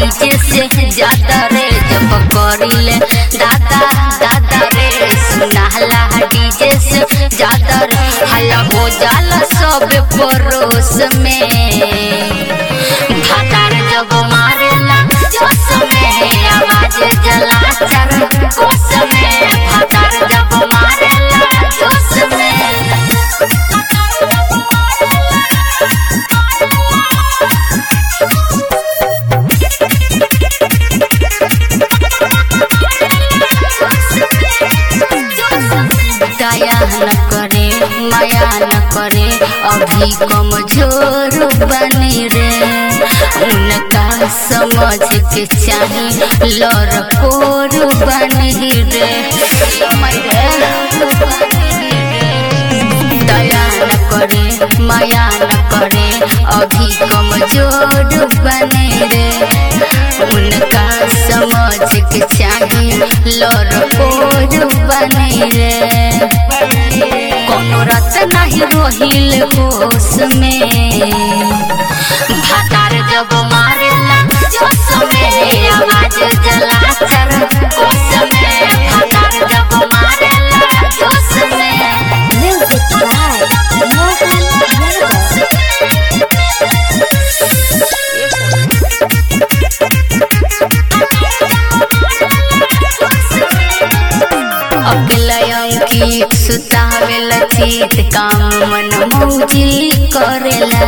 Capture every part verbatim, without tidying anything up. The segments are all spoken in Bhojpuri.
डीजे से ज्यादा रे जब करिले दादा दादा रे सुनाला डीजे से ज्यादा रे हल्ला हो जाला सब परोस में भातार जब मारेला जोश में आवाज जला चर कोस में भातार जब मारेला जोश में दया न करे माया न करे अभी कमजोर बने रे उनका समझ के चाहे लड़कोर बने रे दया न करे माया न करे अभी कमजोर बने रे उनका समझ के चाहे लड़कोर बने रे कोनो रात नहीं रोहिल होश में भातार जब मारेला जोश में आवाज जला चर कोस में भातार जब मारेला जोश में म्यूजिक बाय मोहन अकेला सुतावेला चीत काम मन मौजी करेला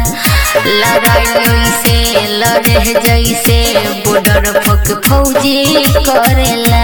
लड़ाई से लड़े जैसे बॉर्डर पक फौजी करेला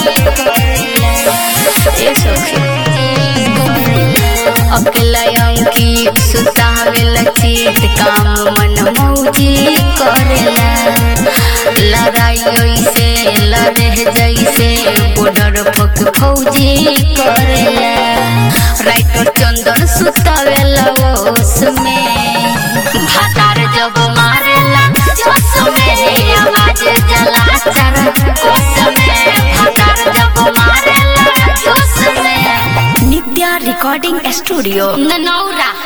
अकेला अंकित सुतावेला चीत काम मन मौजी करेला लड़ाई से लड़े जैसे बॉर्डर पक फौजी करेला राइटर चंदन सुतावेला ओस में भातार जब मारेला जोश में आवाज जला चर कोस में भातार जब मारेला जोश में। Nitya recording studio Nanaura.